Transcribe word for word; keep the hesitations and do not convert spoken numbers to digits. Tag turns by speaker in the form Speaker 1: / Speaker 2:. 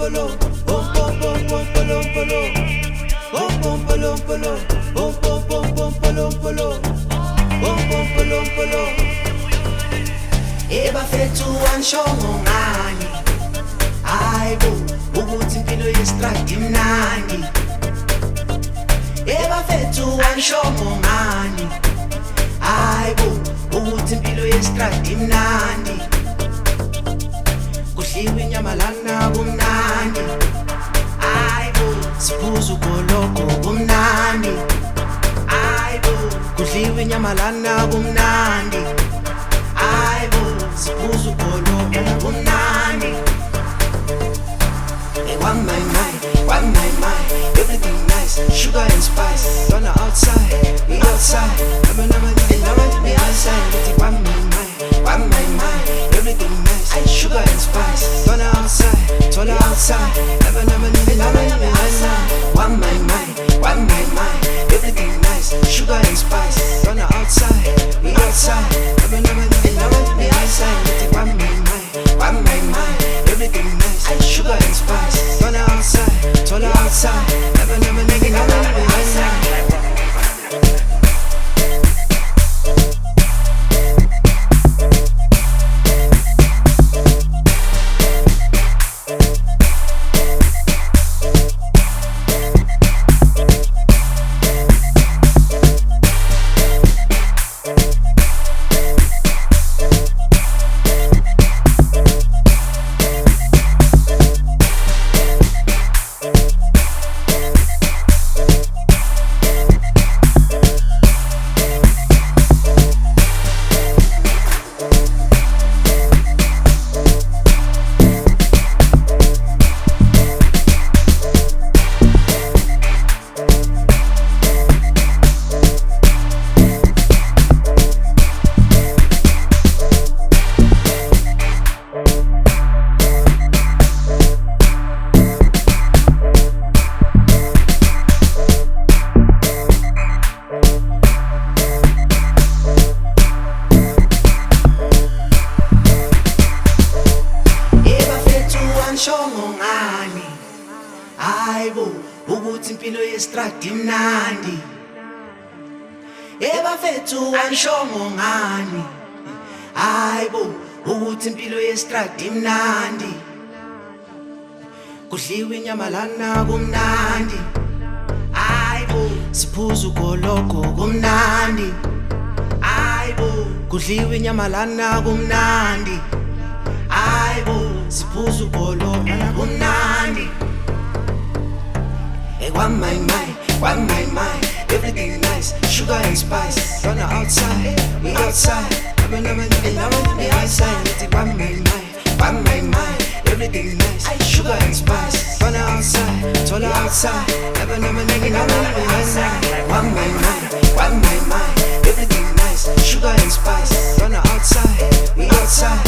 Speaker 1: polo, bom bom bom bom polo polo, bom bom polo polo, bom bom bom bom polo polo, bom bom polo polo. Ebafethu wanshongo ngani, hayibo ukuthi impilo yestradi imnandi. Ebafethu wanshongo ngani, hayibo ukuthi impilo yestradi imnandi. Kudliwa inyama lana kumnandi, hayibo siphuza ugoloko kumnandi, hayibo kudliwa inyama lana kumnandi, hayibo siphuza ugoloko kumnandi. Hey, one my my, one my my, everything nice, sugar and spice. On the outside, the outside, I'm never the never the outside. It's one my my, one my my, everything nice, sugar and spice. On the outside, to the outside, never never the never the outside. One my my, one my my, everything nice, sugar and spice. On the outside, the outside, never never the never the outside. It's one my my, one my my, everything nice, sugar and spice. On the outside, to the outside, never never the never the outside. Wanshongo ngani, hayibo ukuthi impilo yestradi imnandi. Ebafethu wanshongo ngani, hayibo ukuthi impilo yestradi imnandi. Kudliwa inyama lana kumnandi, hayibo siphuza ugoloko kumnandi, hayibo kudliwa inyama lana kumnandi, hayibo siphuza ugoloko kumnandi. Hey, one my my, one my my, everything nice, sugar and spice. On the outside, the outside, never never the never the outside. It's one my my, one my my, everything nice, sugar and spice. On the outside, to the outside, never never the never the outside. One my my, one my my, everything nice, sugar and spice. On the outside, the outside.